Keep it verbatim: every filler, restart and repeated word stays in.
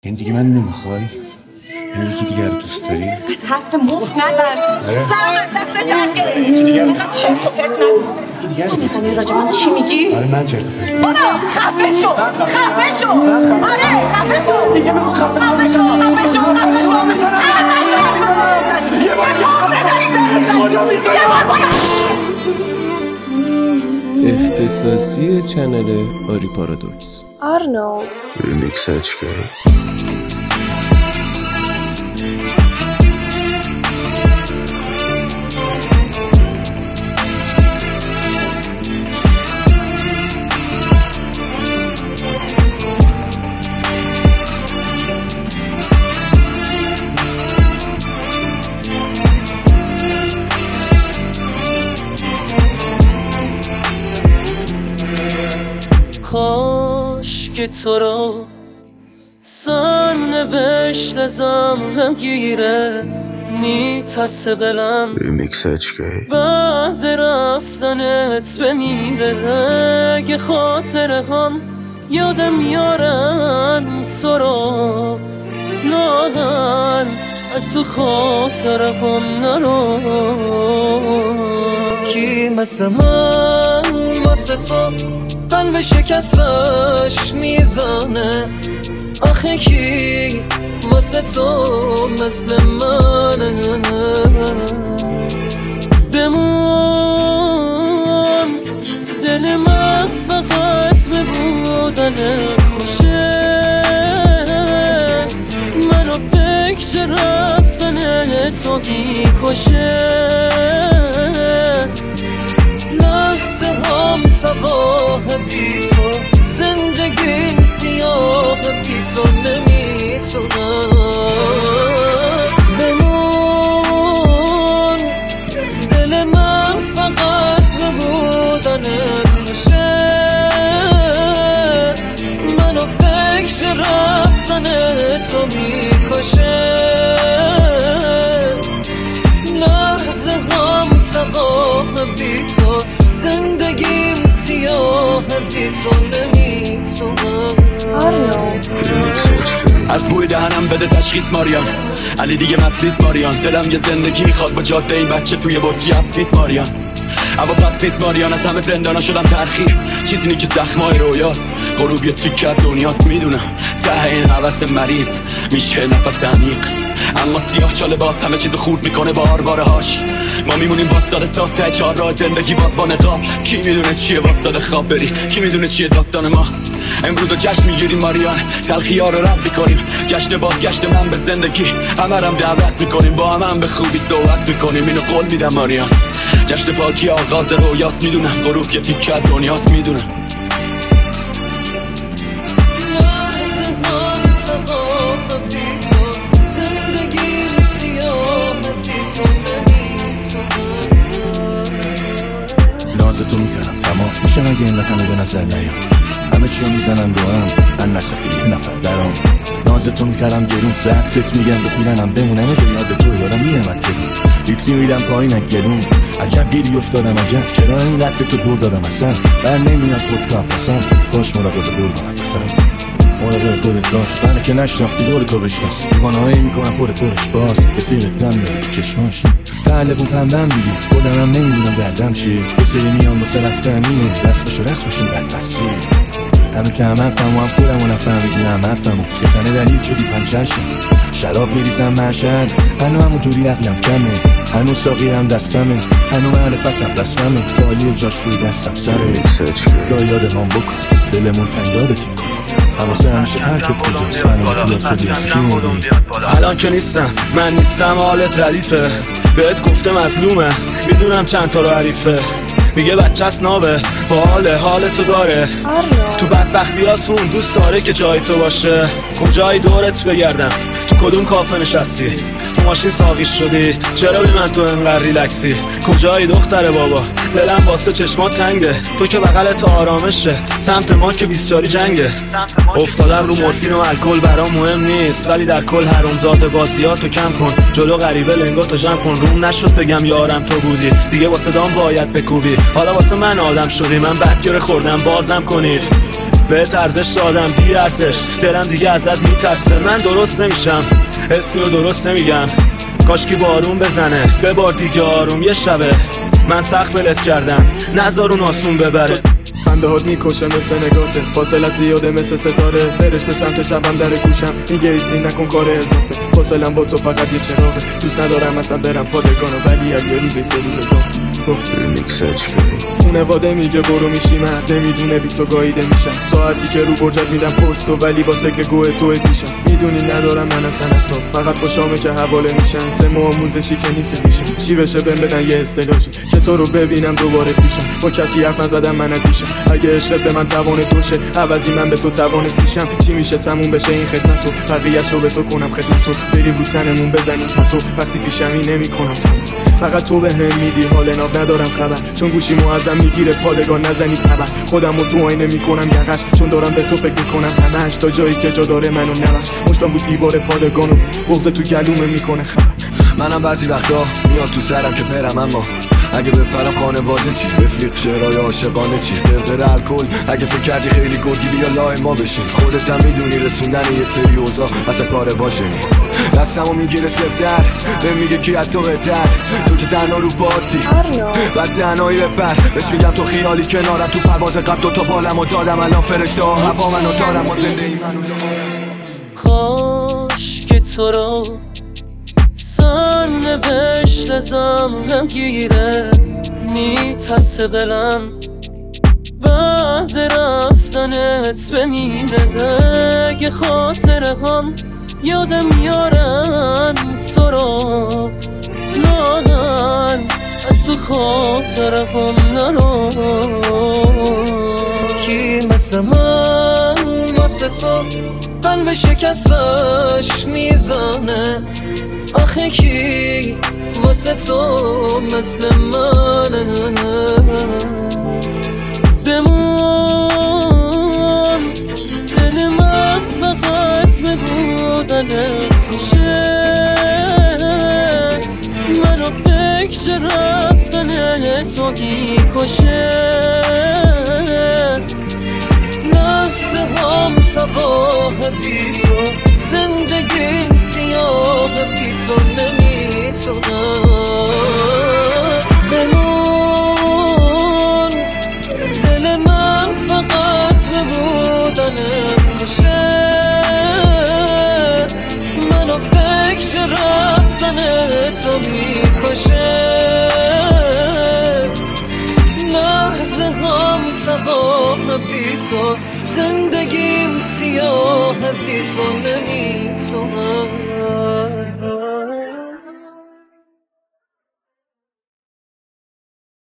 این دیگه من نمیخوای؟ یعنی یکی دیگر رو دوست داری؟ حرف مفت نزن. سرم از دست در گرفت. یکی دیگر رو چرت و پرت نگو. یکی دیگر رو مثلا این راجع من چی میگی؟ آره من چرت و پرت بابا خفه شو. خفه شو. آره خفه شو. دیگه بگو خفه شو. خفه شو. خفه شو. خفه شو. خفه شو. یه بار بزنی سرم. یه بار اختصاصی چنل آری پارادوکس. آرنو ریمیکس اچ کی. کاش که تو رو سرنوشت ازم هم گیره میترسه دلم ریمیکس اچ کی. بعد رفتنت بمیره. اگه خاطره هم یادم میارن تو رو لاغر از تو خاطره هم نرو. کی مثل من واسه تو قلب شکستش میزنه؟ آخه کی واسه تو مثل منه؟ بمون دل من فقط به بودن خوشه. منو فکر رفتن تو میکشه. لحظه هم تباه بی تو، زندگیم سیاه بی تو نمیتونم. بمون دل من فقط به بودن خوشه. منو فکر رفتن تو میکشه. لحظه هم تباه بی تو، زندگیم سیاه بی تو نمیتونم. از بوی دهنم بده تشخیص ماریان. علی دیگه مست نیست ماریان. دلم یه زندگی میخواد با جاده این بچه توی بطری افس نیست ماریان. اما پس نیست ماریان. از همه زندانا شدم ترخیص. چیزی نی که زخمای رویاست. غروب یه تیکت دنیاست. میدونم ته این حوث مریض میشه نفس عمیق، اما سیاه چاله باز همه چیزو خورد میکنه با آرواره هاش. ما میمونیم واسطاد صاف ته چهار راه زندگی باز با نقاب. کی میدونه چیه واسطاد خواب بری؟ کی میدونه چیه داستان ما؟ امروز رو جشن میگیریم ماریان. تلخی ها رو رد میکنیم. جشن بازگشت من به زندگی. همه رم دعوت میکنیم. با هم, هم به خوبی صحبت میکنیم. اینو قول میدم ماریان. جشن پاکی آغاز رویاست. میدونم غروب یه تیکه دنیاست. میدونم نازتو میکنم تمام میشه مگه این رقمه به نظر نیام. همه چیو میزنم رو هم من نسخی یه نفر درام. نازتو میکرم گرون به عکتت میگم بپیلنم بمونم به یاد تو یادم میرمد گرون. لیتری میدم پایین گلون. عجب گیری افتادم عجب چرا اینقدر به تو دور دادم اصلا. بر نمیاد پودکا پسم باش مراقب دور با نفسم. مراقب خودت باش منه که نشناختی دور تو بشناس. دیوانهایی میکنم پر پرش باز رفیقت دم میره تو چشماش. قلبون پندم دیگه خودمم نمیدونم دردم چیه. یه سری میان واسه رفتن اینه رسمشو رسمشون بدبستی. همه که هم حرفم و هم خودم و نفهمیدین هم حرفمو یه تنه دلیل شدی پنچر شم. شراب میریزم محشد هنو همون جوری عقلم کمه. هنو ساقیرم دستمه. هنو معرفتم رسممه. کالی جاش روی دستم سره. گاه یادمان بکن دلمون تنگ یادتیم کن. حواسه همیشه پرکت کجاست. منو مخیات شدی از کی موردی. الان که نیستم من نیستم حالت ردیفه. بهت گفته مظلومه میدونم چند تا رو حریفه. میگه بچه است نابه با حال حال تو داره. تو بدبختیاتون دوست داره که جای تو باشه. کجایی دورت بگردم تو کدوم کافه نشستی؟ تو ماشین ساقیش شدی چرا بی من تو انقدر ریلکسی؟ کجایی دختر بابا دلم واسه چشمات تنگه. تو که بغلت آرامشه سمت ما که بیستاری جنگه. افتادم رو مورفین و الکل برام مهم نیست ولی در کل حرومزاده بازیاتو کم کن. جلو غریبه لنگاتو جمع کن. روم نشد بگم یارم تو بودی دیگه واسه دام باید بکوبی. حالا واسه من آدم شدی من بدگره خوردم بازم کنید. بهت ارزش دادم بی ارزش، دلم دیگه ازت میترسه. من درست نمیشم، اسمی رو درست نمیگم، کاشکی بارون بزنه ببار دیگه آروم. یه شبه من سخت ولت کردم، نذار اون آسون ببره. خنده هات میکشه مثل نگاته، فاصلت زیاده مثل ستاره، فرشته سمت چپم در گوشم میگه ایسی نکن کار اضافه، فاصلم با تو فقط یه چراغه، دوست ندارم اصلا برم پادگانو، ولی اگه روزی سه روز اضافه. ریمیکس اچ کی. خونواده میگه برو میشی مرد، نمیدونه بی تو گاییده میشم، ساعتی که رو برجت میدم پستو، ولی باز فکر گوه توی پیشم. میدونی ندارم من اصلا اصاب، فقط خوشامه که حواله میشن، سه ماه آموزشی که نیست دیشم، چی بشه بهم بدن یه اصطلاحی که تو رو ببینم دوباره پیشم. با کسی حرف نزدم من ندیشم، اگه عشقت به من توان توشه، عوضی من به تو توان سیشم. چی میشه تموم بشه این خدمتو، بقیه‌شو به تو کنم خدمتو، بریم رو تنمون بزنیم تاتو، وقتی پیشمی نمیکنم تموم، فقط تو به هم میدی حال ناب، ندارم خبر چون گوشی معظم میگیره پادگان، نزنی تبر خودم رو تو آینه میکنم یقش، چون دارم به تو فکر میکنم همش، تا جایی که جا داره منو نبخش، مشتم بود دیوار پادگانو، بغض تو گلومه میکنه خبر. منم بعضی وقتا میاد تو سرم که برم، اما اگه بپرم خانواده چی؟ رفیق شعرهای عاشقانه چی؟ قرقر الکل اگه فکر کردی خیلی گرگی بیا لای ما بشین، خودت هم میدونی رسوندن یه سری اوضاع اصلا کار واژنی، دستمو میگیره سفتر به میگه کی از تو بهتر، تو که تنها رو پاتی بعد تنهایی بپر، بهش میگم تو خیالی کنارم، تو پرواز قبل دوتا بالمو دادم، الان فرشته ها هوا منو دارم و زندگی منو کاش که تو رو سر نوشت ازم گیره، میترسه دلم بعد رفتنت بمیره، اگه خاطره هم یادم میارن تو رو، لاغر از تو خاطره هم نرو. کی مثل من واسه تو قلب شکستش میزنه، آخه کی واسه تو مثل منه، بمون دل من فقط به بودنت میشه، منو فکر رفتن تو میکشه، لحظه هم تباه بی تو، زندگیم سیاه بی تو نمیتونم، بمون دل من فقط به بودنت میشه، منو فکر رفتن تو میکشه، لحظه هم تباه بی تو، زندگیم سیاه بی تو نمیتونم.